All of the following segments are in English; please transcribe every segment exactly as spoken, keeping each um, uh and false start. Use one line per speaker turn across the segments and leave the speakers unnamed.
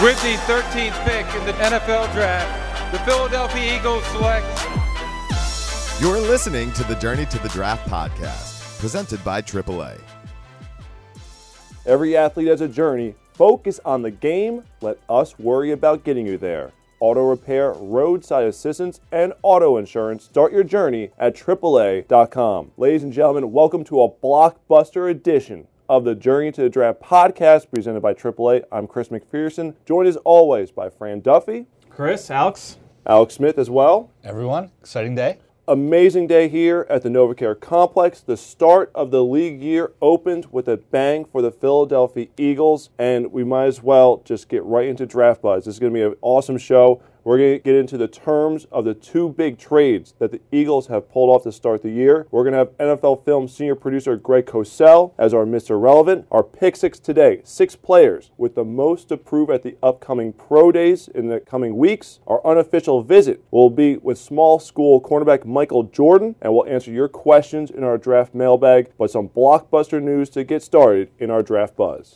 With the thirteenth pick in the N F L Draft, the Philadelphia Eagles select.
You're listening to the Journey to the Draft podcast, presented by triple A.
Every athlete has a journey. Focus on the game. Let us worry about getting you there. Auto repair, roadside assistance, and auto insurance. Start your journey at triple A dot com. Ladies and gentlemen, welcome to a blockbuster edition of the Journey to the Draft podcast presented by triple A. I'm Chris McPherson, joined as always by Fran Duffy.
Chris, Alex.
Alex Smith as well.
Everyone, exciting day.
Amazing day here at the NovaCare Complex. The start of the league year opened with a bang for the Philadelphia Eagles, and we might as well just get right into Draft Buzz. This is going to be an awesome show. We're going to get into the terms of the two big trades that the Eagles have pulled off to start the year. We're going to have N F L Film senior producer Greg Cosell as our Mister Relevant. Our pick six today, six players with the most to prove at the upcoming pro days in the coming weeks. Our unofficial visit will be with small school cornerback Michael Jordan, and we'll answer your questions in our draft mailbag, but some blockbuster news to get started in our Draft Buzz.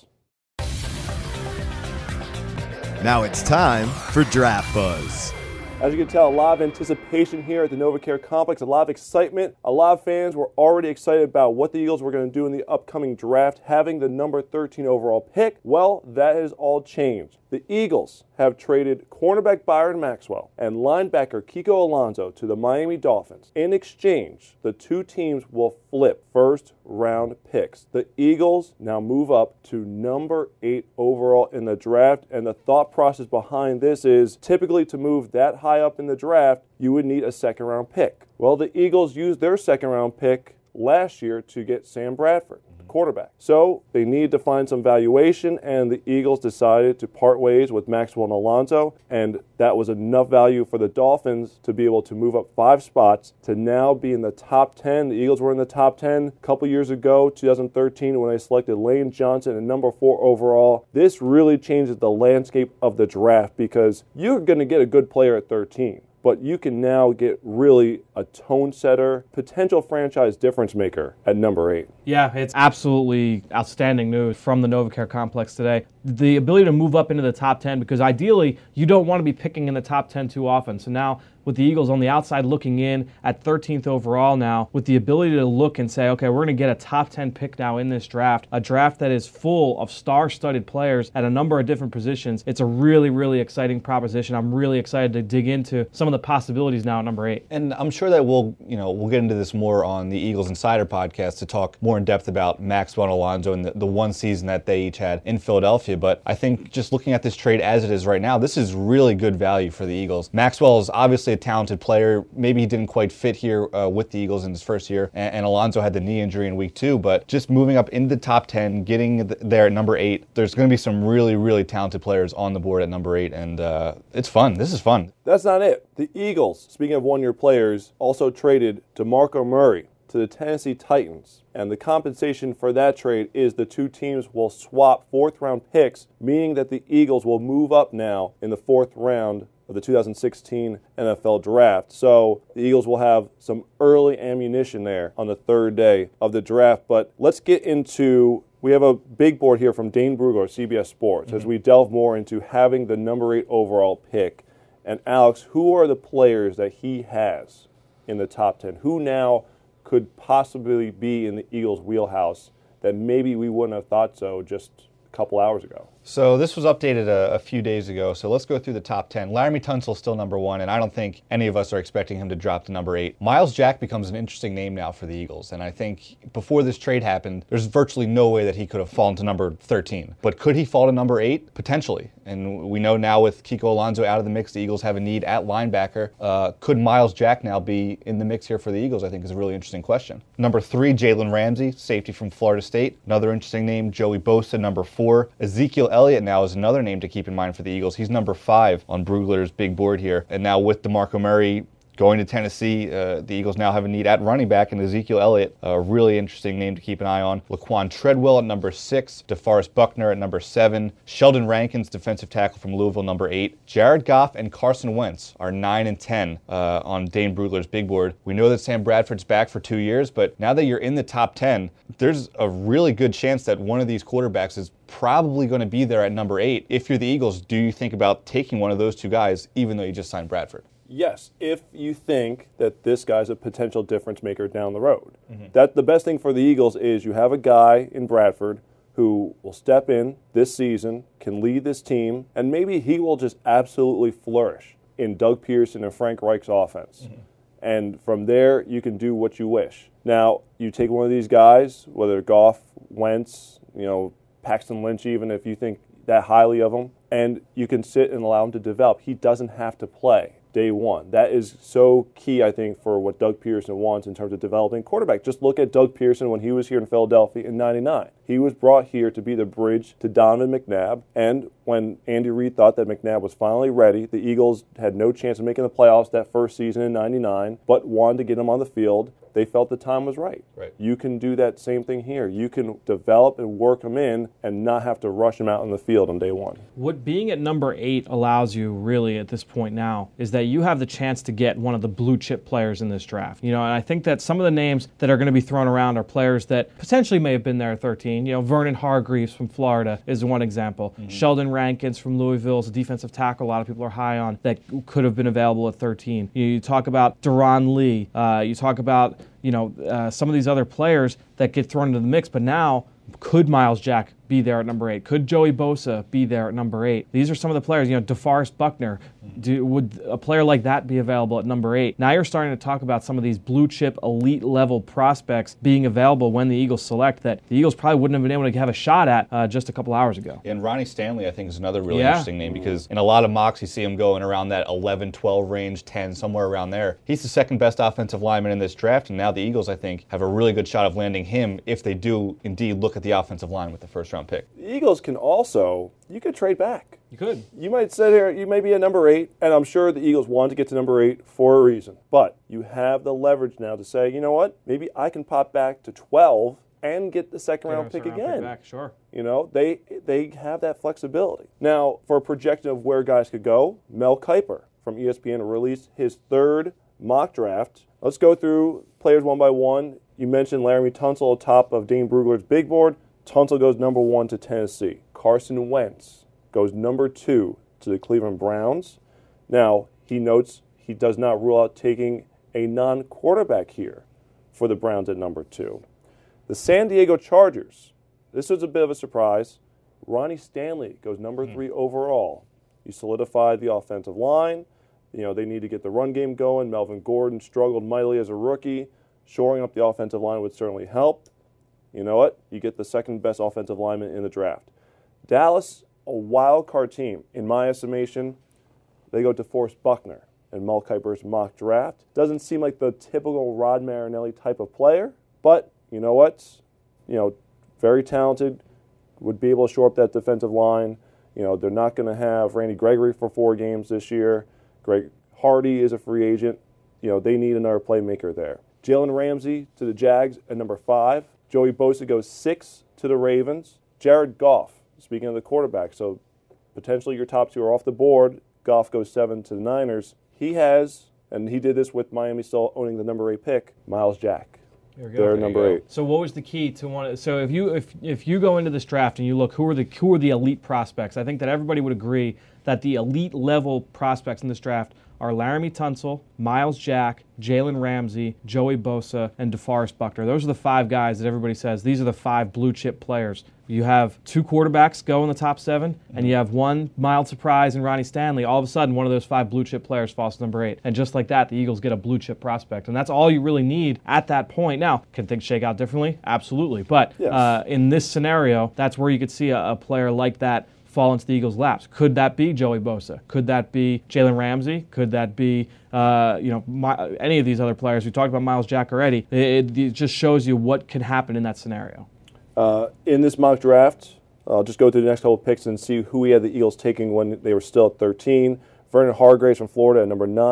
Now it's time for Draft Buzz.
As you can tell, a lot of anticipation here at the NovaCare Complex, a lot of excitement. A lot of fans were already excited about what the Eagles were going to do in the upcoming draft, having the number thirteen overall pick. Well, that has all changed. The Eagles have traded cornerback Byron Maxwell and linebacker Kiko Alonso to the Miami Dolphins. In exchange, the two teams will flip first-round picks. The Eagles now move up to number eight overall in the draft, and the thought process behind this is typically to move that high up in the draft, you would need a second-round pick. Well, the Eagles used their second-round pick last year to get Sam Bradford, quarterback. So they needed to find some valuation, and the Eagles decided to part ways with Maxwell and Alonso, and that was enough value for the Dolphins to be able to move up five spots to now be in the top ten. The Eagles were in the top ten a couple years ago, two thousand thirteen, when they selected Lane Johnson at number four overall. This really changes the landscape of the draft because you're going to get a good player at thirteen. But you can now get really a tone setter, potential franchise difference maker at number eight.
Yeah, it's absolutely outstanding news from the NovaCare Complex today. The ability to move up into the top ten, because ideally you don't want to be picking in the top ten too often. So now with the Eagles on the outside looking in at thirteenth overall now, with the ability to look and say, okay, we're going to get a top ten pick now in this draft, a draft that is full of star-studded players at a number of different positions. It's a really, really exciting proposition. I'm really excited to dig into some of the possibilities now at number eight.
And I'm sure that we'll, you know, we'll get into this more on the Eagles Insider podcast to talk more in depth about Maxwell and Alonso and the, the one season that they each had in Philadelphia. But I think just looking at this trade as it is right now, this is really good value for the Eagles. Maxwell is obviously a talented player. Maybe he didn't quite fit here uh, with the Eagles in his first year, and, and Alonso had the knee injury in week two, but just moving up into the top ten, getting th- there at number eight, there's going to be some really, really talented players on the board at number eight, and uh, it's fun. This is fun.
That's not it. The Eagles, speaking of one-year players, also traded DeMarco Murray to the Tennessee Titans. And the compensation for that trade is the two teams will swap fourth-round picks, meaning that the Eagles will move up now in the fourth round of the two thousand sixteen N F L Draft. So the Eagles will have some early ammunition there on the third day of the draft. But let's get into, we have a big board here from Dane Brugler, C B S Sports, mm-hmm. as we delve more into having the number eight overall pick. And Alex, who are the players that he has in the top ten? Who now could possibly be in the Eagles' wheelhouse that maybe we wouldn't have thought so just a couple hours ago?
So this was updated a, a few days ago, so let's go through the top ten. Laramie Tunsil's still number one, and I don't think any of us are expecting him to drop to number eight. Myles Jack becomes an interesting name now for the Eagles, and I think before this trade happened, there's virtually no way that he could have fallen to number thirteen. But could he fall to number eight? Potentially. And we know now with Kiko Alonso out of the mix, the Eagles have a need at linebacker. Uh, could Myles Jack now be in the mix here for the Eagles, I think is a really interesting question. Number three, Jalen Ramsey, safety from Florida State. Another interesting name, Joey Bosa, number four. Ezekiel Elliott now is another name to keep in mind for the Eagles. He's number five on Brugler's big board here. And now with DeMarco Murray Going to Tennessee, uh, the Eagles now have a need at running back in Ezekiel Elliott, a really interesting name to keep an eye on. Laquan Treadwell at number six, DeForest Buckner at number seven, Sheldon Rankins, defensive tackle from Louisville, number eight. Jared Goff and Carson Wentz are nine and ten uh, on Dane Brugler's big board. We know that Sam Bradford's back for two years, but now that you're in the top ten, there's a really good chance that one of these quarterbacks is probably going to be there at number eight. If you're the Eagles, do you think about taking one of those two guys, even though you just signed Bradford?
Yes, if you think that this guy's a potential difference maker down the road. Mm-hmm. That the best thing for the Eagles is you have a guy in Bradford who will step in this season, can lead this team, and maybe he will just absolutely flourish in Doug Pearson and Frank Reich's offense. Mm-hmm. And from there, you can do what you wish. Now, you take one of these guys, whether Goff, Wentz, you know, Paxton Lynch, even if you think that highly of him, and you can sit and allow him to develop. He doesn't have to play day one. That is so key, I think, for what Doug Pearson wants in terms of developing quarterback. Just look at Doug Pearson when he was here in Philadelphia in ninety-nine. He was brought here to be the bridge to Donovan McNabb, and when Andy Reid thought that McNabb was finally ready, the Eagles had no chance of making the playoffs that first season in ninety-nine, but wanted to get him on the field. They felt the time was right.
Right.
You can do that same thing here. You can develop and work him in and not have to rush him out on the field on day one.
What being at number eight allows you really at this point now is that you have the chance to get one of the blue chip players in this draft. You know, and I think that some of the names that are going to be thrown around are players that potentially may have been there at thirteen. You know, Vernon Hargreaves from Florida is one example. Mm-hmm. Sheldon Rankins from Louisville is a defensive tackle a lot of people are high on that could have been available at thirteen. You, you talk about Deron Lee. Uh, you talk about you know, uh, some of these other players that get thrown into the mix, but now could Myles Jack be there at number eight? Could Joey Bosa be there at number eight? These are some of the players. You know, DeForest Buckner. Do, would a player like that be available at number eight? Now you're starting to talk about some of these blue chip elite level prospects being available when the Eagles select that the Eagles probably wouldn't have been able to have a shot at uh, just a couple hours ago.
And Ronnie Stanley, I think, is another really
yeah.
interesting name because in a lot of mocks you see him going around that eleven, twelve range, ten, somewhere around there. He's the second best offensive lineman in this draft, and now the Eagles, I think, have a really good shot of landing him if they do indeed look at the offensive line with the first round pick.
The Eagles can also, you could trade back.
You could.
You might sit here, you may be at number eight, and I'm sure the Eagles want to get to number eight for a reason. But you have the leverage now to say, you know what, maybe I can pop back to twelve and get the second round pick again.
Pick back, sure.
You know, they they have that flexibility. Now, for a projection of where guys could go, Mel Kiper from E S P N released his third mock draft. Let's go through players one by one. You mentioned Laremy Tunsil atop of Dane Brugler's big board. Tunsil goes number one to Tennessee. Carson Wentz goes number two to the Cleveland Browns. Now, he notes he does not rule out taking a non-quarterback here for the Browns at number two. The San Diego Chargers, this was a bit of a surprise. Ronnie Stanley goes number three overall. He solidified the offensive line. You know, they need to get the run game going. Melvin Gordon struggled mightily as a rookie. Shoring up the offensive line would certainly help. You know what? You get the second best offensive lineman in the draft. Dallas, a wild card team. In my estimation, they go to DeForest Buckner in Mel Kiper's mock draft. Doesn't seem like the typical Rod Marinelli type of player, but you know what? You know, very talented, would be able to shore up that defensive line. You know, they're not going to have Randy Gregory for four games this year. Greg Hardy is a free agent. You know, they need another playmaker there. Jalen Ramsey to the Jags at number five. Joey Bosa goes six to the Ravens. Jared Goff, speaking of the quarterback, so potentially your top two are off the board. Goff goes seven to the Niners. He has, and he did this with Miami still owning the number eight pick, Myles Jack.
There we go.
They're
There
number eight.
So what was the key to one? So if you if if you go into this draft and you look who are the who are the elite prospects, I think that everybody would agree that the elite level prospects in this draft are Laremy Tunsil, Myles Jack, Jalen Ramsey, Joey Bosa, and DeForest Buckner. Those are the five guys that everybody says these are the five blue chip players. You have two quarterbacks go in the top seven, mm-hmm. and you have one mild surprise in Ronnie Stanley. All of a sudden, one of those five blue chip players falls to number eight. And just like that, the Eagles get a blue chip prospect. And that's all you really need at that point. Now, can things shake out differently? Absolutely. But
yes.
uh, in this scenario, that's where you could see a, a player like that fall into the Eagles' laps. Could that be Joey Bosa? Could that be Jalen Ramsey? Could that be uh, you know my, any of these other players? We talked about Myles Jack already. It, it just shows you what can happen in that scenario.
Uh, in this mock draft, I'll just go through the next couple of picks and see who we had the Eagles taking when they were still at thirteen. Vernon Hargreaves from Florida at number nine.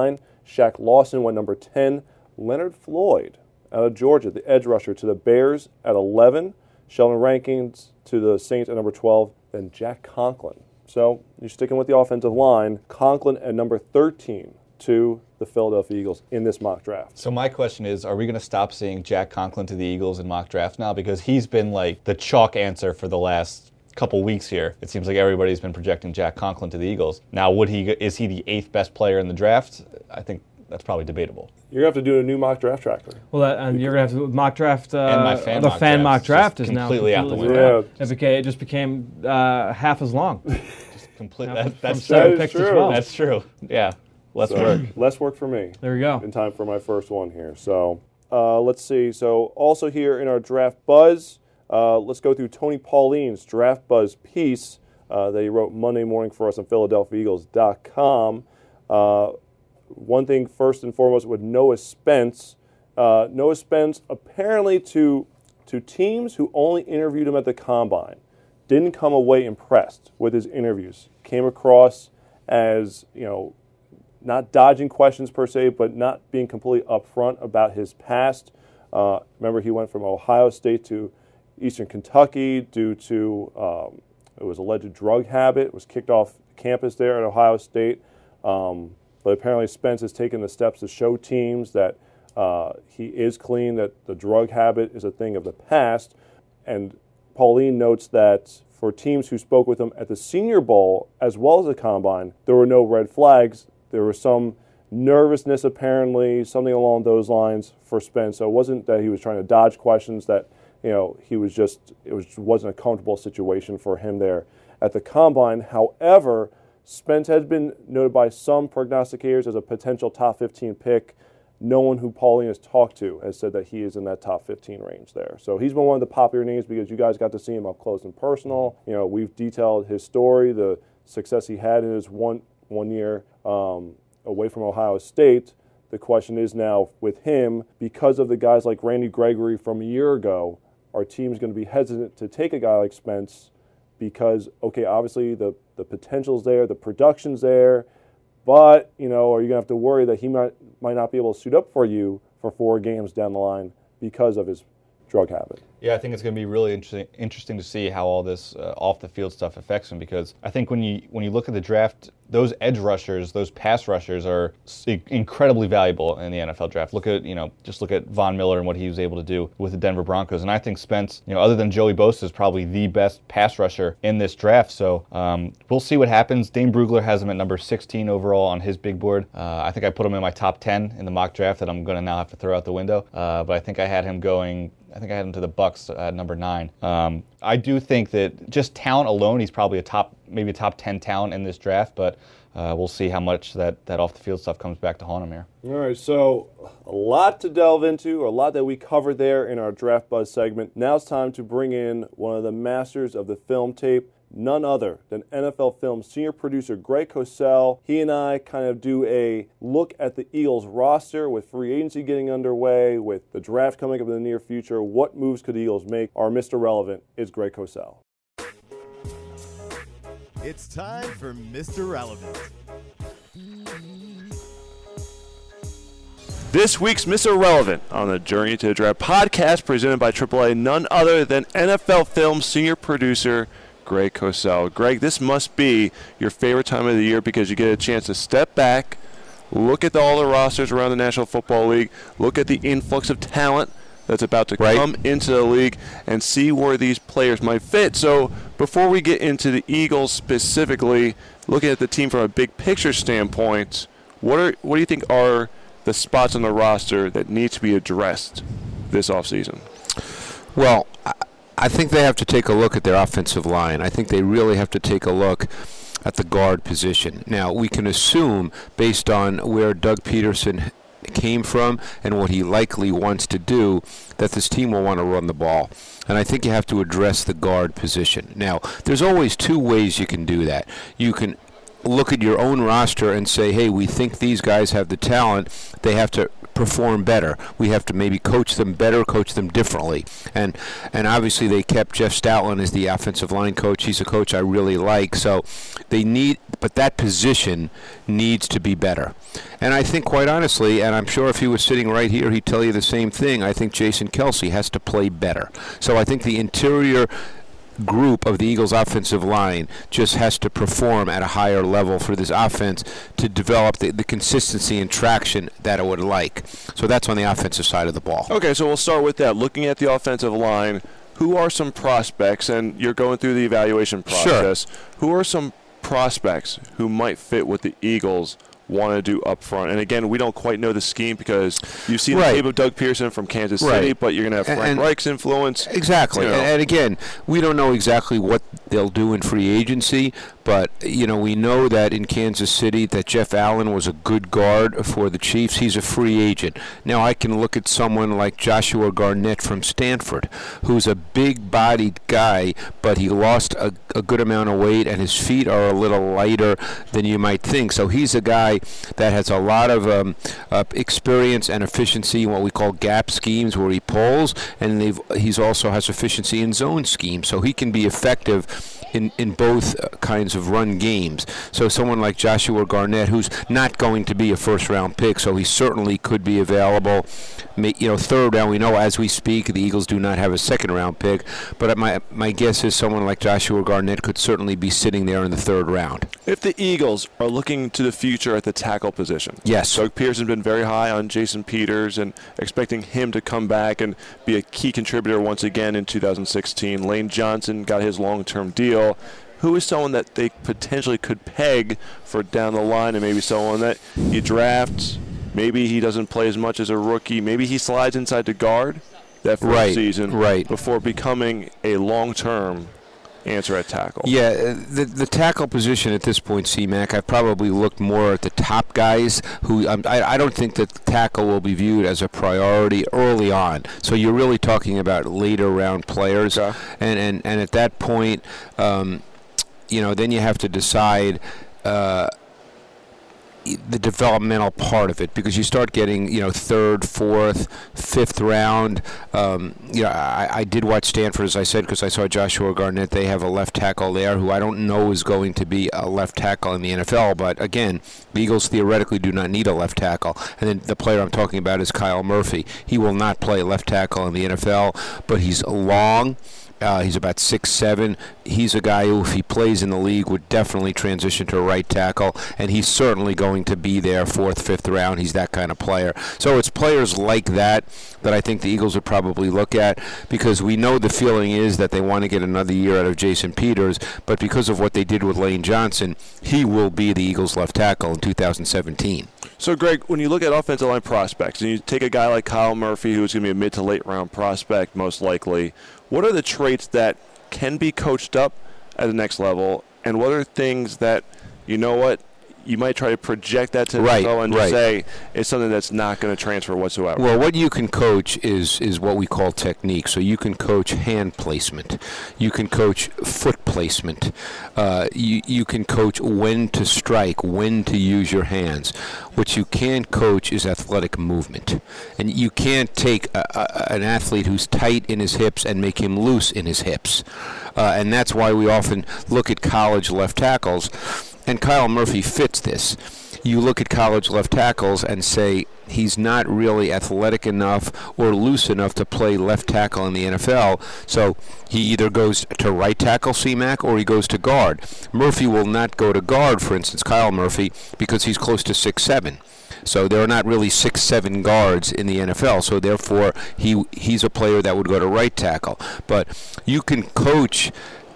Shaq Lawson went number ten. Leonard Floyd out of Georgia, the edge rusher, to the Bears at eleven. Sheldon Rankins to the Saints at number twelve. Then Jack Conklin. So you're sticking with the offensive line. Conklin at number thirteen to the Philadelphia Eagles in this mock draft.
So my question is, are we going to stop seeing Jack Conklin to the Eagles in mock drafts now? Because he's been like the chalk answer for the last couple weeks here. It seems like everybody's been projecting Jack Conklin to the Eagles. Now, would he is he the eighth best player in the draft? I think that's probably debatable.
You're going to have to do a new mock draft tracker.
Well, that, and you're going to have to mock draft. Uh,
and my fan
the
mock
fan
draft
mock draft is
completely
now
out the
completely
window.
Yeah.
It, became, it just became uh, half as long.
Just complete,
Now,
that,
from
that's
seven
true.
That is
picks as
true.
well.
That's true. Yeah. Less
So,
work.
Less work for me.
There we go.
In time for my first one here. So uh, let's see. So also here in our draft buzz, uh, let's go through Tony Pauline's draft buzz piece uh, that he wrote Monday morning for us on Philadelphia Eagles dot com. Uh, one thing first and foremost with Noah Spence. Uh, Noah Spence apparently to to teams who only interviewed him at the Combine didn't come away impressed with his interviews. Came across as, you know, not dodging questions per se, but not being completely upfront about his past. Uh, remember, he went from Ohio State to Eastern Kentucky due to um, it was alleged drug habit. Was kicked off campus there at Ohio State. Um, but apparently Spence has taken the steps to show teams that uh, he is clean, that the drug habit is a thing of the past. And Pauline notes that for teams who spoke with him at the Senior Bowl as well as the Combine, there were no red flags. There was some nervousness, apparently, something along those lines for Spence. So it wasn't that he was trying to dodge questions, that, you know, he was just, it was, wasn't a comfortable situation for him there at the Combine. However, Spence has been noted by some prognosticators as a potential top fifteen pick. No one who Pauline has talked to has said that he is in that top fifteen range there. So he's been one of the popular names because you guys got to see him up close and personal. You know, we've detailed his story, the success he had in his one one year um, away from Ohio State. The question is now with him, because of the guys like Randy Gregory from a year ago, are teams going to be hesitant to take a guy like Spence because, okay, obviously the, the potential's there, the production's there, but, you know, are you going to have to worry that he might might not be able to suit up for you for four games down the line because of his drug habit?
Yeah, I think it's going to be really interesting interesting to see how all this uh, off-the-field stuff affects him, because I think when you when you look at the draft, those edge rushers, those pass rushers are incredibly valuable in the N F L draft. Look at, you know, just look at Von Miller and what he was able to do with the Denver Broncos. And I think Spence, you know, other than Joey Bosa, is probably the best pass rusher in this draft. So um, we'll see what happens. Dane Brugler has him at number sixteen overall on his big board. Uh, I think I put him in my top ten in the mock draft that I'm going to now have to throw out the window. Uh, but I think I had him going... I think I had him to the Bucks at number nine. Um, I do think that just talent alone, he's probably a top, maybe a top ten talent in this draft, but uh, we'll see how much that, that off-the-field stuff comes back to haunt him here.
All right, so a lot to delve into, a lot that we covered there in our Draft Buzz segment. Now it's time to bring in one of the masters of the film tape, none other than N F L Films senior producer Greg Cosell. He and I kind of do a look at the Eagles roster with free agency getting underway, with the draft coming up in the near future. What moves could the Eagles make? Our Mister Relevant is Greg Cosell.
It's time for Mister Relevant.
This week's Mister Relevant on the Journey to the Draft podcast, presented by triple A, none other than N F L Films senior producer Greg Cosell. Greg, this must be your favorite time of the year because you get a chance to step back, look at all the rosters around the National Football League, look at the influx of talent that's about to right. come into the league, and see where these players might fit. So before we get into the Eagles specifically, looking at the team from a big picture standpoint, what are what do you think are the spots on the roster that need to be addressed this offseason?
Well, I I think they have to take a look at their offensive line. I think they really have to take a look at the guard position. Now, we can assume, based on where Doug Peterson came from and what he likely wants to do, that this team will want to run the ball. And I think you have to address the guard position. Now, there's always two ways you can do that. You can look at your own roster and say, hey, we think these guys have the talent. They have to perform better. We have to maybe coach them better, coach them differently. And and obviously they kept Jeff Stoutland as the offensive line coach. He's a coach I really like. So they need, but that position needs to be better. And I think, quite honestly, and I'm sure if he was sitting right here, he'd tell you the same thing, I think Jason Kelce has to play better. So I think the interior group of the Eagles offensive line just has to perform at a higher level for this offense to develop the, the consistency and traction that it would like. So that's on the offensive side of the ball.
Okay, so we'll start with that. Looking at the offensive line, who are some prospects, and you're going through the evaluation process,
Sure.
who are some prospects who might fit what the Eagles want to do up front? And again, we don't quite know the scheme because you've seen
Right.
the tape of Doug Pearson from Kansas
Right.
City, but you're going to have Frank
And-
Reich's influence.
Exactly.
You know.
And, and again, we don't know exactly what they'll do in free agency, but, you know, we know that in Kansas City that Jeff Allen was a good guard for the Chiefs. He's a free agent. Now I can look at someone like Joshua Garnett from Stanford, who's a big-bodied guy, but he lost a, a good amount of weight, and his feet are a little lighter than you might think. So he's a guy that has a lot of um, uh, experience and efficiency in what we call gap schemes, where he pulls, and they've, he's also has efficiency in zone schemes, so he can be effective in, in both uh, kinds of run games. So someone like Joshua Garnett, who's not going to be a first-round pick, so he certainly could be available. You know, third round, we know as we speak, the Eagles do not have a second-round pick, but my my guess is someone like Joshua Garnett could certainly be sitting there in the third round.
If the Eagles are looking to the future at the tackle position,
Yes.
Doug Pearson's been very high on Jason Peters and expecting him to come back and be a key contributor once again in two thousand sixteen. Lane Johnson got his long-term deal. Who is someone that they potentially could peg for down the line, and maybe someone that you draft? Maybe he doesn't play as much as a rookie. Maybe he slides inside to guard that first
Right,
season
right.
before becoming a long-term answer at tackle.
Yeah, uh, the the tackle position at this point, C-Mac, I've probably looked more at the top guys who um, I, I don't think that tackle will be viewed as a priority early on. So you're really talking about later round players.
Okay.
And, and, and at that point, um, you know, then you have to decide uh, the developmental part of it, because you start getting, you know, third, fourth, fifth round. Um, you know, I, I did watch Stanford, as I said, because I saw Joshua Garnett. They have a left tackle there who I don't know is going to be a left tackle in the N F L. But again, the Eagles theoretically do not need a left tackle. And then the player I'm talking about is Kyle Murphy. He will not play left tackle in the N F L, but he's long. Uh, he's about six seven. He's a guy who, if he plays in the league, would definitely transition to a right tackle, and he's certainly going to be there fourth, fifth round. He's that kind of player. So it's players like that that I think the Eagles would probably look at, because we know the feeling is that they want to get another year out of Jason Peters, but because of what they did with Lane Johnson, he will be the Eagles' left tackle in two thousand seventeen.
So, Greg, when you look at offensive line prospects, and you take a guy like Kyle Murphy, who's going to be a mid to late round prospect most likely, what are the traits that can be coached up at the next level, and what are things that, you know what, you might try to project that to the
Right,
N F L and just
right.
say it's something that's not going to transfer whatsoever?
Well, what you can coach is is what we call technique. So you can coach hand placement, you can coach foot placement, uh, you you can coach when to strike, when to use your hands. What you can't coach is athletic movement, and you can't take a, a, an athlete who's tight in his hips and make him loose in his hips, uh, and that's why we often look at college left tackles. And Kyle Murphy fits this. You look at college left tackles and say he's not really athletic enough or loose enough to play left tackle in the N F L, so he either goes to right tackle, C-Mac, or he goes to guard. Murphy will not go to guard, for instance, Kyle Murphy, because he's close to six seven. So there are not really six seven guards in the N F L, so therefore he he's a player that would go to right tackle. But you can coach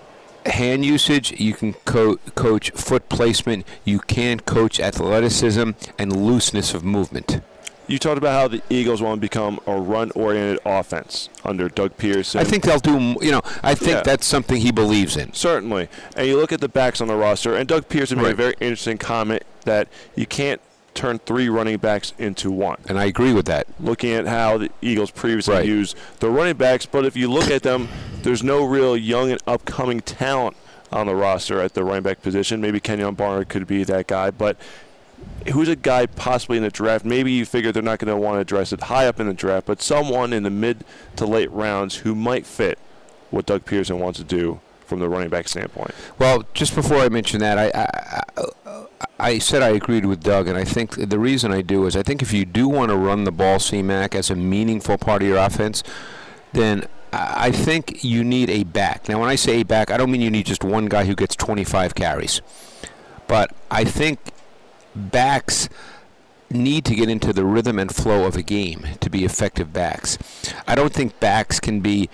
hand usage, you can co- coach foot placement, you can coach athleticism and looseness of movement.
You talked about how the Eagles want to become a run-oriented offense under Doug Pearson.
I think they'll do, you know, I think
Yeah.
that's something he believes in.
Certainly. And you look at the backs on the roster, and Doug Pearson made a
Right.
very interesting comment that you can't turn three running backs into one.
And I agree with that.
Looking at how the Eagles previously
Right.
used the running backs, but if you look at them, there's no real young and upcoming talent on the roster at the running back position. Maybe Kenyon Barner could be that guy, but who's a guy possibly in the draft? Maybe you figure they're not going to want to address it high up in the draft, but someone in the mid to late rounds who might fit what Doug Peterson wants to do from the running back standpoint.
Well, just before I mention that, I, I, I, I said I agreed with Doug, and I think the reason I do is I think if you do want to run the ball, C-Mac, as a meaningful part of your offense, then I think you need a back. Now, when I say a back, I don't mean you need just one guy who gets twenty-five carries. But I think backs need to get into the rhythm and flow of a game to be effective backs. I don't think backs can be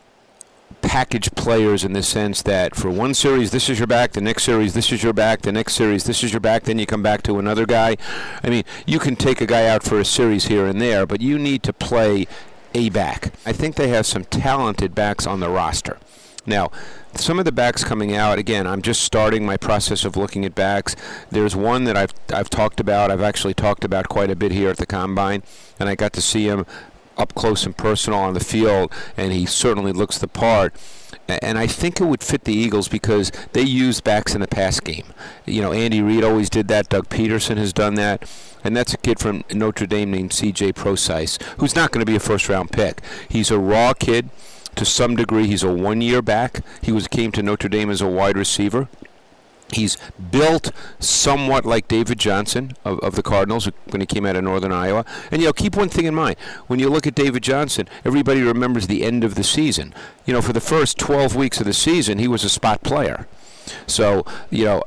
package players in the sense that for one series this is your back, the next series this is your back, the next series this is your back, then you come back to another guy. I mean, you can take a guy out for a series here and there, but you need to play a back. I think they have some talented backs on the roster. Now, some of the backs coming out, again, I'm just starting my process of looking at backs. There's one that I've I've talked about. I've actually talked about quite a bit here at the Combine, and I got to see him up close and personal on the field, and he certainly looks the part. And I think it would fit the Eagles because they use backs in the pass game. You know, Andy Reid always did that. Doug Peterson has done that. And that's a kid from Notre Dame named C J Prosise, who's not going to be a first-round pick. He's a raw kid. To some degree, he's a one-year back. He was came to Notre Dame as a wide receiver. He's built somewhat like David Johnson of, of the Cardinals when he came out of Northern Iowa. And, you know, keep one thing in mind. When you look at David Johnson, everybody remembers the end of the season. You know, for the first twelve weeks of the season, he was a spot player. So, you know,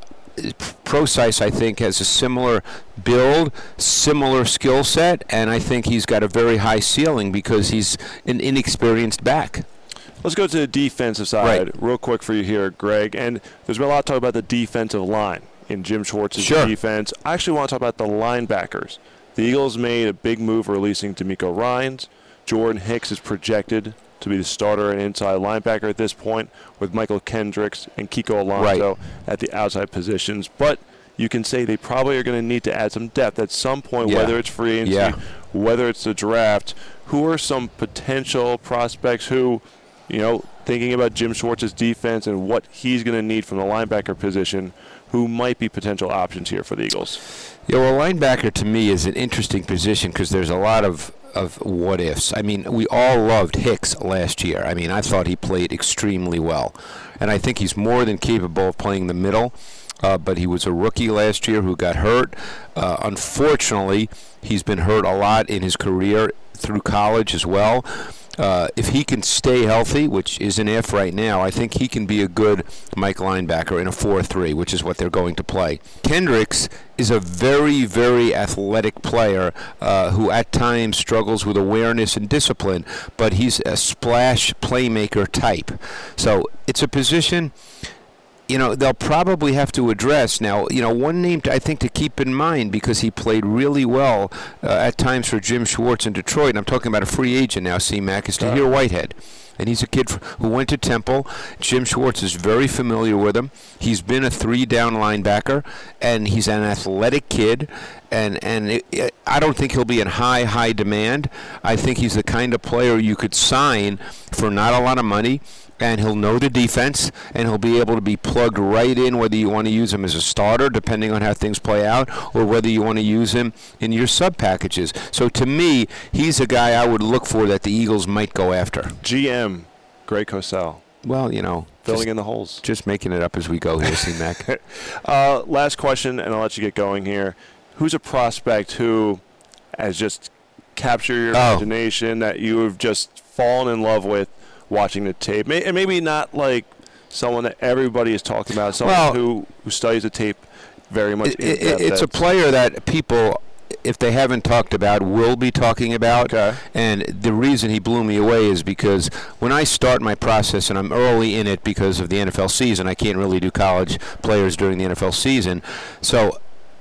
Prosise, I think, has a similar build, similar skill set, and I think he's got a very high ceiling because he's an inexperienced back.
Let's go to the defensive side
right.
real quick for you here, Greg. And there's been a lot of talk about the defensive line in Jim Schwartz's
sure.
defense. I actually want to talk about the linebackers. The Eagles made a big move releasing D'Amico Ryans. Jordan Hicks is projected to be the starter and inside linebacker at this point, with Michael Kendricks and Kiko Alonso
right.
at the outside positions. But you can say they probably are going to need to add some depth at some point,
yeah.
whether it's free agency,
yeah.
whether it's the draft. Who are some potential prospects who, you know, thinking about Jim Schwartz's defense and what he's going to need from the linebacker position, who might be potential options here for the Eagles?
Yeah, well, linebacker to me is an interesting position because there's a lot of of what ifs. I mean, we all loved Hicks last year. I mean, I thought he played extremely well. And I think he's more than capable of playing the middle. Uh, but he was a rookie last year who got hurt. Uh, unfortunately, he's been hurt a lot in his career through college as well. Uh, if he can stay healthy, which is an if right now, I think he can be a good Mike linebacker in a four three, which is what they're going to play. Kendricks is a very, very athletic player uh, who at times struggles with awareness and discipline, but he's a splash playmaker type. So it's a position, you know, they'll probably have to address. Now, you know, one name to, I think to keep in mind because he played really well uh, at times for Jim Schwartz in Detroit, and I'm talking about a free agent now, C-Mac, is Tahir Whitehead. And he's a kid who went to Temple. Jim Schwartz is very familiar with him. He's been a three-down linebacker, and he's an athletic kid. And and it, it, I don't think he'll be in high, high demand. I think he's the kind of player you could sign for not a lot of money, and he'll know the defense, and he'll be able to be plugged right in, whether you want to use him as a starter, depending on how things play out, or whether you want to use him in your sub-packages. So to me, he's a guy I would look for that the Eagles might go after.
G M, Greg Cosell.
Well, you know.
Filling
just,
in the holes.
Just making it up as we go here, C-Mac.
uh, last question, and I'll let you get going here. Who's a prospect who has just captured your
oh.
imagination, that you have just fallen in love with watching the tape? And maybe not like someone that everybody is talking about, someone
well,
who, who studies the tape very much.
It, it, it's a player that people, if they haven't talked about, will be talking about.
Okay.
And the reason he blew me away is because when I start my process, and I'm early in it because of the N F L season, I can't really do college players during the N F L season. So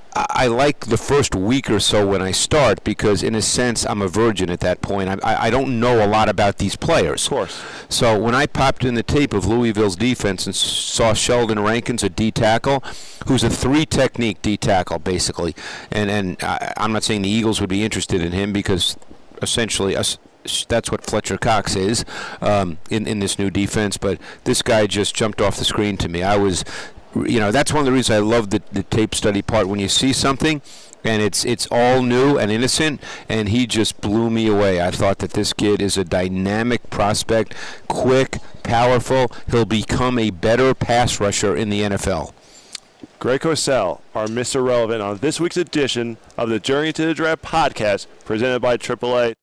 I like the first week or so when I start because, in a sense, I'm a virgin at that point. I, I don't know a lot about these players.
Of course.
So when I popped in the tape of Louisville's defense and saw Sheldon Rankins, a D-tackle, who's a three-technique D-tackle, basically, and, and I, I'm not saying the Eagles would be interested in him because essentially us, that's what Fletcher Cox is um, in, in this new defense, but this guy just jumped off the screen to me. I was you know, that's one of the reasons I love the, the tape study part. When you see something and it's it's all new and innocent, and he just blew me away. I thought that this kid is a dynamic prospect, quick, powerful. He'll become a better pass rusher in the N F L.
Greg Cosell, our Mister Relevant, on this week's edition of the Journey to the Draft podcast, presented by triple A.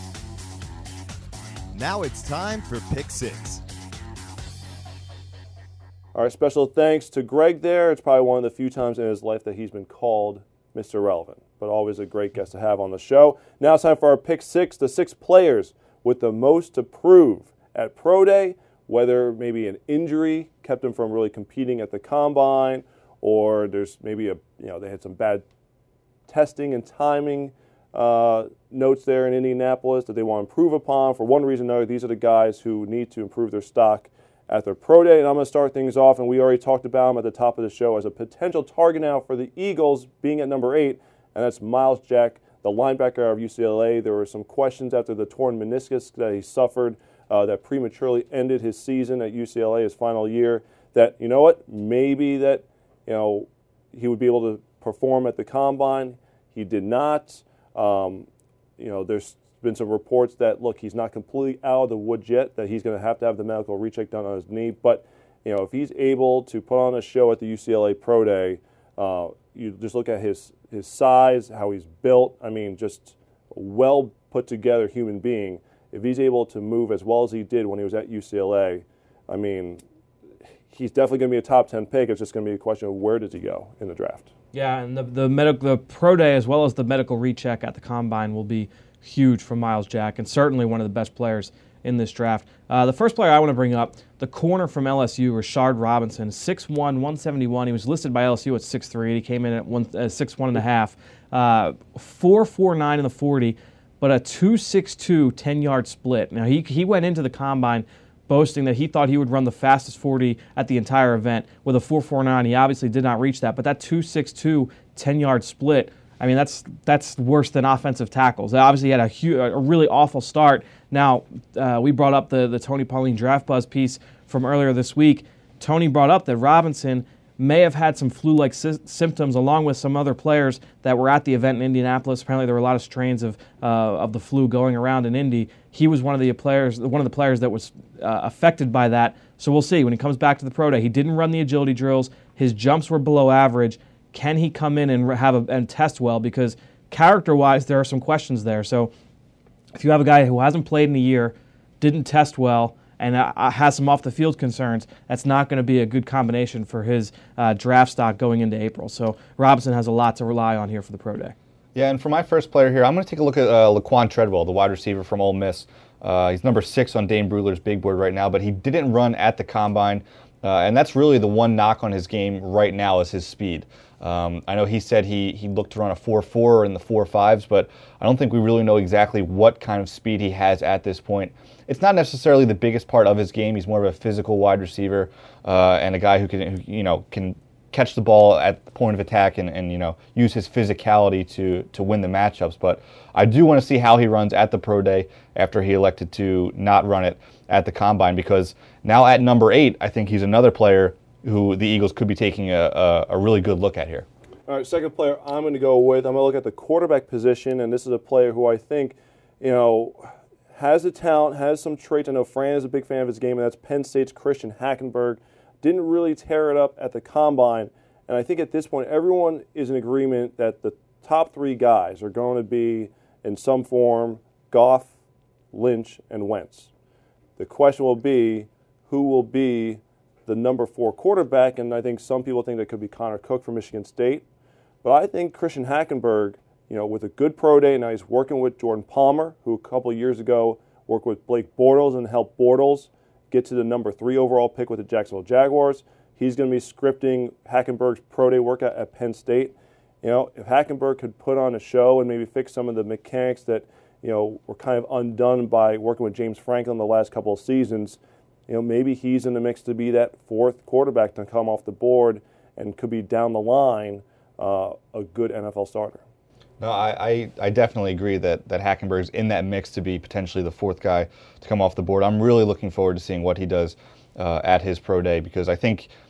Now it's time for Pick Six.
All right, special thanks to Greg there. It's probably one of the few times in his life that he's been called Mister Relevant, but always a great guest to have on the show. Now it's time for our Pick Six, the six players with the most to prove at Pro Day, whether maybe an injury kept them from really competing at the Combine, or there's maybe a, you know, they had some bad testing and timing uh, notes there in Indianapolis that they want to improve upon. For one reason or another, these are the guys who need to improve their stock at their Pro Day. And I'm going to start things off, and we already talked about him at the top of the show as a potential target now for the Eagles, being at number eight, and that's Myles Jack, the linebacker of U C L A. There were some questions after the torn meniscus that he suffered uh, that prematurely ended his season at U C L A, his final year, that, you know what, maybe that, you know, he would be able to perform at the Combine. He did not. Um, you know, there's been some reports that, look, he's not completely out of the woods yet, that he's going to have to have the medical recheck done on his knee. But, you know, if he's able to put on a show at the U C L A Pro Day, uh, you just look at his, his size, how he's built. I mean, just a well put together human being. If he's able to move as well as he did when he was at U C L A, I mean, he's definitely going to be a top ten pick. It's just going to be a question of where does he go in the draft.
Yeah, and the the medical the Pro Day as well as the medical recheck at the Combine will be huge for Myles Jack, and certainly one of the best players in this draft. Uh, the first player I want to bring up, the corner from L S U, Rashard Robinson, six one, one seventy-one. He was listed by L S U at six three. He came in at one, uh, six one and a half. Uh, four forty-nine in the forty, but a two sixty-two ten-yard split. Now, he he went into the Combine boasting that he thought he would run the fastest forty at the entire event with a four forty-nine. He obviously did not reach that, but that two sixty-two ten-yard split, I mean, that's that's worse than offensive tackles. Obviously, he had a, hu- a really awful start. Now, uh, we brought up the, the Tony Pauline Draft Buzz piece from earlier this week. Tony brought up that Robinson may have had some flu-like sy- symptoms along with some other players that were at the event in Indianapolis. Apparently, there were a lot of strains of uh, of the flu going around in Indy. He was one of the players, one of the players that was uh, affected by that. So we'll see when he comes back to the Pro Day. He didn't run the agility drills. His jumps were below average. Can he come in and have a, and test well? Because character-wise, there are some questions there. So if you have a guy who hasn't played in a year, didn't test well, and uh, has some off-the-field concerns, that's not going to be a good combination for his uh, draft stock going into April. So Robinson has a lot to rely on here for the Pro Day.
Yeah, and for my first player here, I'm going to take a look at uh, Laquan Treadwell, the wide receiver from Ole Miss. Uh, he's number six on Dane Brugler's big board right now, but he didn't run at the Combine, uh, and that's really the one knock on his game right now is his speed. Um, I know he said he, he looked to run a four four in the four fives, but I don't think we really know exactly what kind of speed he has at this point. It's not necessarily the biggest part of his game. He's more of a physical wide receiver uh, and a guy who can, who, you know, can catch the ball at the point of attack and, and you know, use his physicality to to win the matchups. But I do want to see how he runs at the Pro Day after he elected to not run it at the Combine, because now at number eight, I think he's another player who the Eagles could be taking a, a, a really good look at here.
All right, second player I'm going to go with, I'm going to look at the quarterback position, and this is a player who I think, you know, has the talent, has some traits. I know Fran is a big fan of his game, and that's Penn State's Christian Hackenberg. Didn't really tear it up at the Combine, and I think at this point everyone is in agreement that the top three guys are going to be, in some form, Goff, Lynch, and Wentz. The question will be, who will be the number four quarterback, and I think some people think that could be Connor Cook from Michigan State. But I think Christian Hackenberg, you know, with a good pro day, now he's working with Jordan Palmer, who a couple of years ago worked with Blake Bortles and helped Bortles get to the number three overall pick with the Jacksonville Jaguars. He's going to be scripting Hackenberg's pro day workout at Penn State. You know, if Hackenberg could put on a show and maybe fix some of the mechanics that, you know, were kind of undone by working with James Franklin the last couple of seasons, you know, maybe he's in the mix to be that fourth quarterback to come off the board and could be down the line uh, a good N F L starter.
No, I, I, I definitely agree that, that Hackenberg's in that mix to be potentially the fourth guy to come off the board. I'm really looking forward to seeing what he does uh, at his pro day, because I think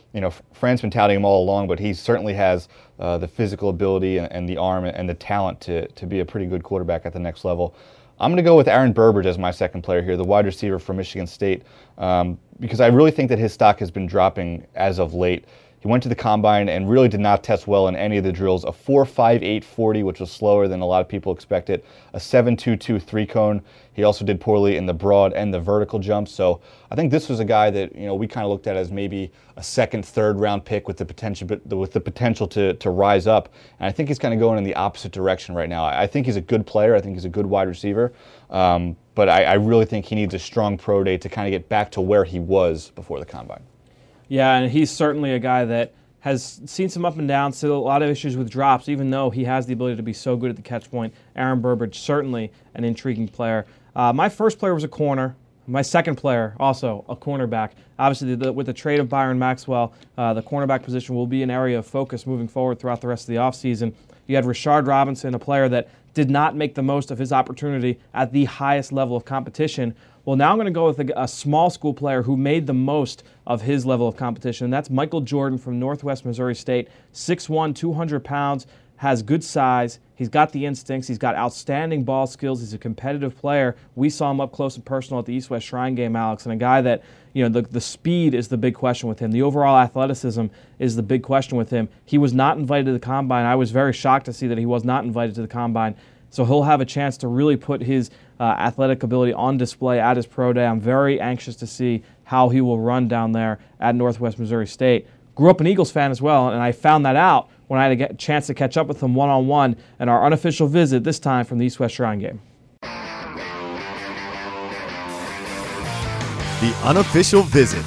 you know, Fran's been touting him all along, but he certainly has uh, the physical ability and, and the arm and the talent to, to be a pretty good quarterback at the next level. I'm going to go with Aaron Burbridge as my second player here, the wide receiver from Michigan State, um, because I really think that his stock has been dropping as of late. He went to the combine and really did not test well in any of the drills. A four five eight forty, which was slower than a lot of people expected. A seven two two three cone. He also did poorly in the broad and the vertical jumps. So I think this was a guy that, you know, we kind of looked at as maybe a second, third round pick with the potential, with the potential to to rise up. And I think he's kind of going in the opposite direction right now. I think he's a good player. I think he's a good wide receiver. Um, but I, I really think he needs a strong pro day to kind of get back to where he was before the combine.
Yeah, and he's certainly a guy that has seen some up and downs, still a lot of issues with drops, even though he has the ability to be so good at the catch point. Aaron Burbridge, certainly an intriguing player. Uh, my first player was a corner. My second player, also a cornerback. Obviously, the, with the trade of Byron Maxwell, uh, the cornerback position will be an area of focus moving forward throughout the rest of the offseason. You had Rashard Robinson, a player that did not make the most of his opportunity at the highest level of competition. Well, now I'm going to go with a, a small school player who made the most of his level of competition, and that's Michael Jordan from Northwest Missouri State. six one, two hundred pounds, has good size. He's got the instincts. He's got outstanding ball skills. He's a competitive player. We saw him up close and personal at the East-West Shrine game, Alex, and a guy that, you know, the, the speed is the big question with him. The overall athleticism is the big question with him. He was not invited to the combine. I was very shocked to see that he was not invited to the combine. So he'll have a chance to really put his uh, athletic ability on display at his pro day. I'm very anxious to see how he will run down there at Northwest Missouri State. Grew up an Eagles fan as well, and I found that out when I had a chance to catch up with him one-on-one in our unofficial visit, this time from the East-West Shrine game.
The unofficial visit.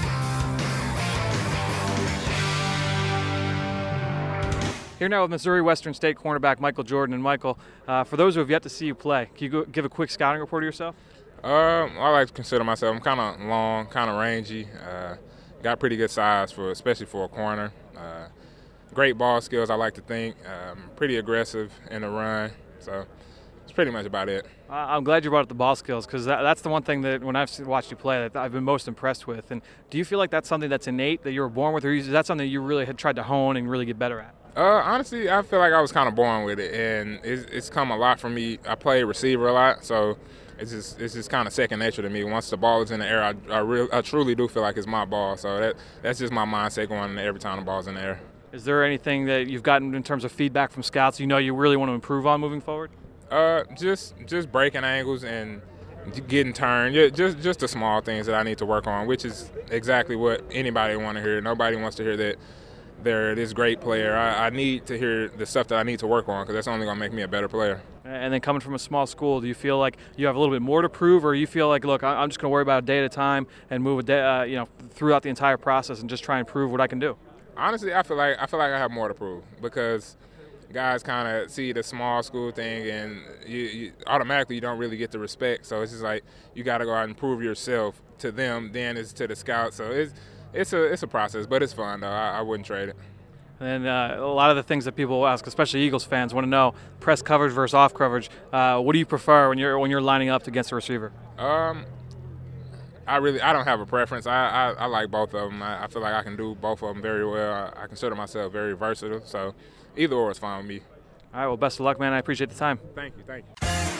Here now with Missouri Western State cornerback Michael Jordan. And Michael, uh, for those who have yet to see you play, can you go, give a quick scouting report of yourself?
Uh, I like to consider myself, I'm kind of long, kind of rangy, uh, got pretty good size, for, especially for a corner. Uh, great ball skills, I like to think. Um, pretty aggressive in the run, so that's pretty much about it.
Uh, I'm glad you brought up the ball skills, because that, that's the one thing that when I've watched you play that I've been most impressed with. And do you feel like that's something that's innate, that you were born with, or is that something you really had tried to hone and really get better at?
Uh, honestly, I feel like I was kind of born with it, and it's, it's come a lot from me. I play receiver a lot, so it's just it's just kind of second nature to me. Once the ball is in the air, I I, real, I truly do feel like it's my ball. So that that's just my mindset going in every time the ball's in the air.
Is there anything that you've gotten in terms of feedback from scouts you know you really want to improve on moving forward?
Uh, just just breaking angles and getting turned. Yeah, just just the small things that I need to work on, which is exactly what anybody want to hear. Nobody wants to hear that they're this great player. I, I need to hear the stuff that I need to work on, because that's only going to make me a better player.
And then coming from a small school, do you feel like you have a little bit more to prove, or you feel like, look, I'm just going to worry about a day at a time and move a day, uh, you know, throughout the entire process and just try and prove what I can do?
Honestly, I feel like I feel like I have more to prove, because guys kind of see the small school thing, and you, you, automatically you don't really get the respect. So it's just like you got to go out and prove yourself to them. Then it's to the scouts. So it's It's a it's a process, but it's fun, though. I, I wouldn't trade it.
And uh, a lot of the things that people ask, especially Eagles fans, want to know: press coverage versus off coverage. Uh, what do you prefer when you're when you're lining up against a receiver?
Um, I really I don't have a preference. I, I, I like both of them. I, I feel like I can do both of them very well. I, I consider myself very versatile, so either or is fine with me.
All right. Well, best of luck, man. I appreciate the time.
Thank you. Thank you.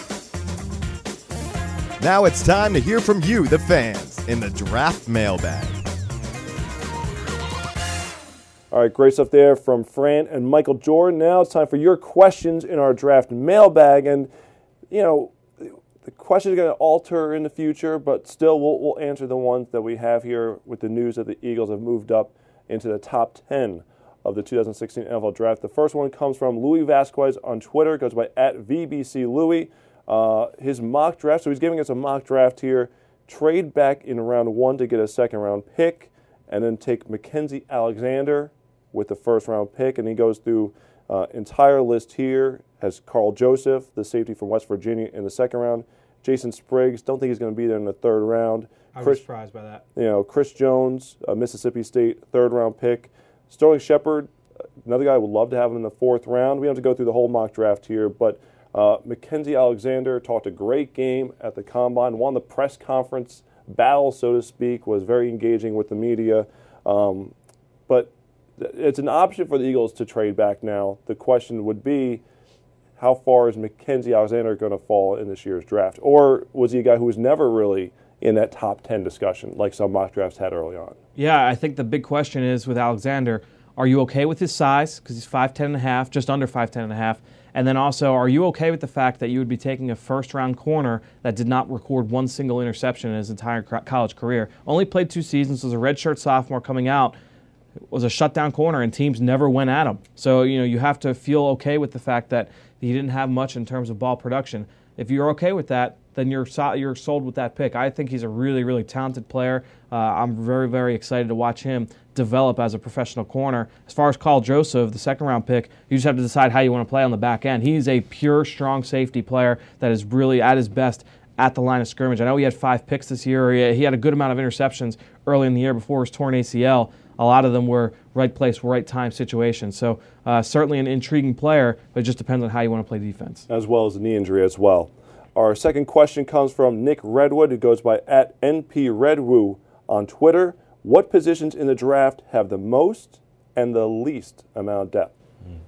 Now it's time to hear from you, the fans, in the Draft Mailbag.
All right, great stuff there from Fran and Michael Jordan. Now it's time for your questions in our draft mailbag. And, you know, the questions are going to alter in the future, but still we'll, we'll answer the ones that we have here with the news that the Eagles have moved up into the top ten of the two thousand sixteen N F L Draft. The first one comes from Louis Vasquez on Twitter. It goes by at V B C Louis. Uh, his mock draft, so he's giving us a mock draft here. Trade back in round one to get a second-round pick, and then take Mackenzie Alexander with the first-round pick, and he goes through uh, entire list here. Has Carl Joseph, the safety from West Virginia, in the second round. Jason Spriggs, don't think he's going to be there in the third round.
I was
Chris,
surprised by that.
You know, Chris Jones, uh, Mississippi State, third-round pick. Sterling Shepard, another guy I would love to have him in the fourth round. We don't have to go through the whole mock draft here, but uh, Mackenzie Alexander talked a great game at the Combine, won the press conference battle, so to speak, was very engaging with the media. Um, but it's an option for the Eagles to trade back now. The question would be, how far is Mackensie Alexander going to fall in this year's draft? Or was he a guy who was never really in that top ten discussion like some mock drafts had early on?
Yeah, I think the big question is with Alexander, are you okay with his size? Because he's five ten and a half, just under five ten and a half. And then also, are you okay with the fact that you would be taking a first-round corner that did not record one single interception in his entire college career? Only played two seasons, was a redshirt sophomore coming out, was a shutdown corner, and teams never went at him. So, you know, you have to feel okay with the fact that he didn't have much in terms of ball production. If you're okay with that, then you're so, you're sold with that pick. I think he's a really, really talented player. Uh, I'm very, very excited to watch him develop as a professional corner. As far as Carl Joseph, the second-round pick, you just have to decide how you want to play on the back end. He's a pure, strong safety player that is really at his best at the line of scrimmage. I know he had five picks this year. He had a good amount of interceptions early in the year before his torn A C L. A lot of them were right place, right time situations. So uh, certainly an intriguing player, but it just depends on how you want to play defense.
As well as the knee injury as well. Our second question comes from Nick Redwood, who goes by at N P Redwoo on Twitter. What positions in the draft have the most and the least amount of depth?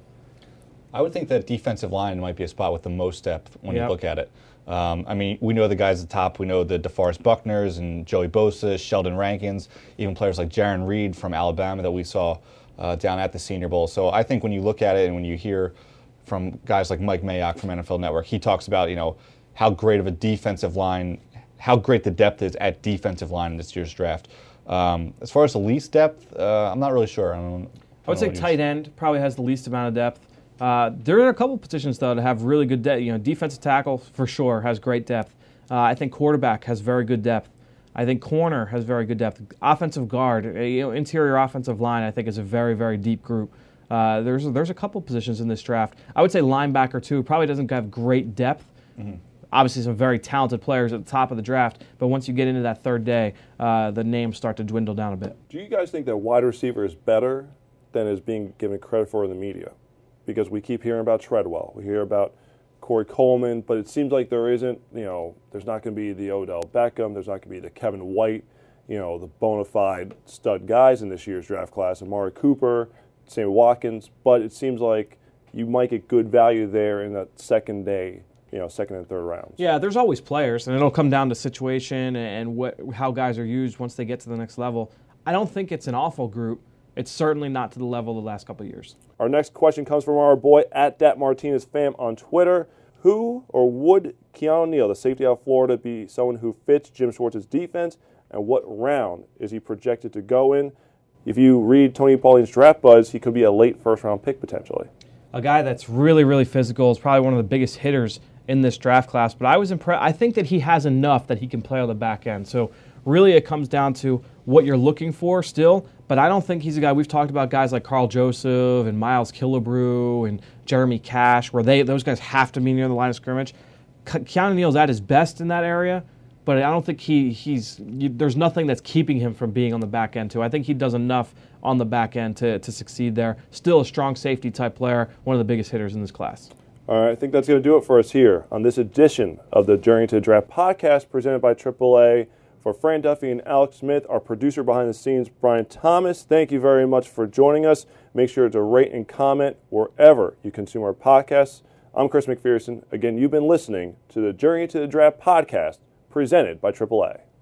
I would think that defensive line might be a spot with the most depth when
Yep.
you look at it. Um, I mean, we know the guys at the top. We know the DeForest Buckners and Joey Bosa, Sheldon Rankins, even players like Jaron Reed from Alabama that we saw uh, down at the Senior Bowl. So I think when you look at it and when you hear from guys like Mike Mayock from N F L Network, he talks about, you know, how great of a defensive line, how great the depth is at defensive line in this year's draft. Um, as far as the least depth, uh, I'm not really sure. I, don't, I, don't
I would say tight end probably has the least amount of depth. Uh, there are a couple positions, though, that have really good depth. You know, defensive tackle, for sure, has great depth. Uh, I think quarterback has very good depth. I think corner has very good depth. Offensive guard, uh, you know, interior offensive line, I think is a very, very deep group. Uh, there's, there's a couple positions in this draft. I would say linebacker, too, probably doesn't have great depth. Mm-hmm. Obviously, some very talented players at the top of the draft, but once you get into that third day, uh, the names start to dwindle down a bit.
Do you guys think that wide receiver is better than is being given credit for in the media? Because we keep hearing about Treadwell, we hear about Corey Coleman, but it seems like there isn't, you know, there's not going to be the Odell Beckham, there's not going to be the Kevin White, you know, the bona fide stud guys in this year's draft class, Amari Cooper, Sammy Watkins, but it seems like you might get good value there in that second day, you know, second and third rounds.
Yeah, there's always players, and it'll come down to situation and what, how guys are used once they get to the next level. I don't think it's an awful group. It's certainly not to the level of the last couple of years.
Our next question comes from our boy at Dat Martinez Fam on Twitter. Who or would Keanu Neal, the safety out of Florida, be someone who fits Jim Schwartz's defense, and what round is he projected to go in? If you read Tony Pauline's draft buzz, he could be a late first-round pick potentially.
A guy that's really, really physical, is probably one of the biggest hitters in this draft class, but I was impressed. I think that he has enough that he can play on the back end. So really it comes down to what you're looking for still, but I don't think he's a guy. We've talked about guys like Carl Joseph and Miles Killebrew and Jeremy Cash, where they those guys have to be near the line of scrimmage. Ke- Keanu Neal's at his best in that area, but I don't think he he's you, there's nothing that's keeping him from being on the back end too. I think he does enough on the back end to, to succeed there. Still a strong safety type player, one of the biggest hitters in this class.
All right, I think that's going to do it for us here on this edition of the Journey to the Draft podcast presented by triple A. For Fran Duffy and Alex Smith, our producer behind the scenes, Brian Thomas, thank you very much for joining us. Make sure to rate and comment wherever you consume our podcasts. I'm Chris McPherson. Again, you've been listening to the Journey to the Draft podcast presented by triple A.